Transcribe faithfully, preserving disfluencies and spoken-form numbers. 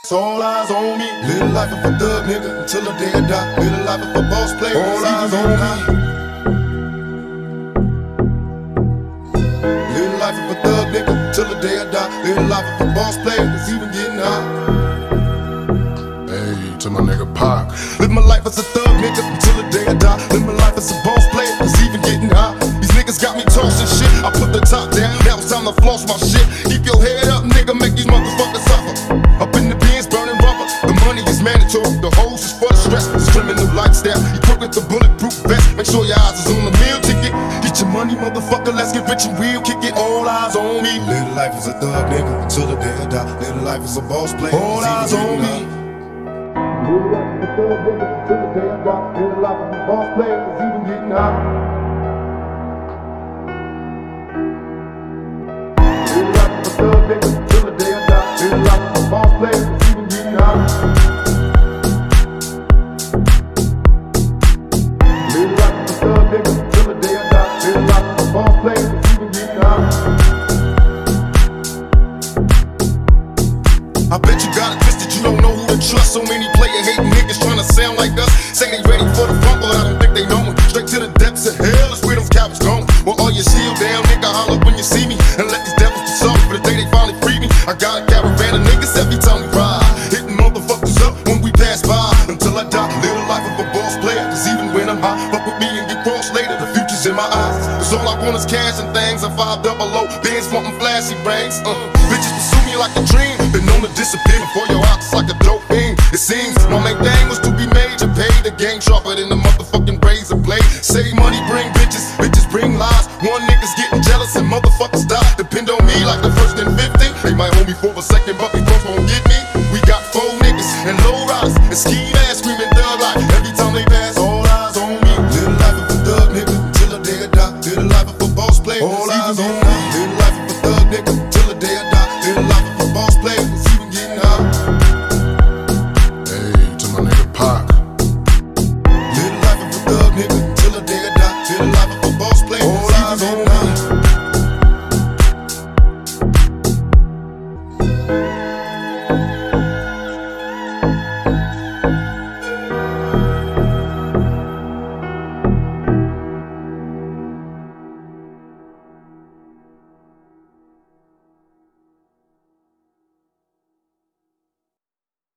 So all eyes on me. Live the life of a thug nigga until the day I die. Live the life of a boss player. All eyes on me. Live the life of a thug nigga till the day I die. Live the life of a boss player that's even getting high. Hey, to my nigga Pac. Live my life as a thug nigga until the day I die. Live my life as a boss player that's even getting high. These niggas got me tossing shit. I put the top down, now it's time to floss my shit. Keep your head up, nigga, make these motherfuckers suffer. Up in the bins, burning rubber. The money is mandatory, the hose is for the stress. It's criminal lifestyle, you put with the bulletproof vest. Make sure your eyes is on the meal ticket. Get your money, motherfucker, let's get rich and real. Kick it, all eyes on me. Live the life as a thug nigga until the day I die. Live the life as a boss player. All eyes on me. Live the life as a thug nigga until the day I die. Live the life as a boss player that's even getting high. Live the life as a thug nigga until the day I die. Live the life as a boss player that's even getting high. Live the life as a thug nigga until the day I die. Live the life as a boss player that's even getting high. I bet you got it twisted, you don't know who to trust. So many player hating niggas trying to sound like us. Say they ready for the front, but I don't think they know it. Straight to the depths of hell is where them cowards going. Well, all your shield down, nigga, holler when you see me. And let these devils be sorry for the day they finally free me. I got a caravan of niggas every time we ride, hitting motherfuckers up when we pass by. Until I die, live the life of a boss player. Cause even when I'm high, fuck with me and get crossed later. The future's in my eyes. Cause all I want is cash and things. I'm five double O, bands wanting flashy rings. Uh, bitches pursue me like a dream. Been known to disappear before your eyes like a dope fiend. It seems my main thing was to be major, pay the game sharper than the motherfucking razor blade. Save money, bring bitches, bitches bring lies. One nigga's getting jealous and motherfuckers die. Depend on me like the first and fifty. They might hold me for a second, but we both gon'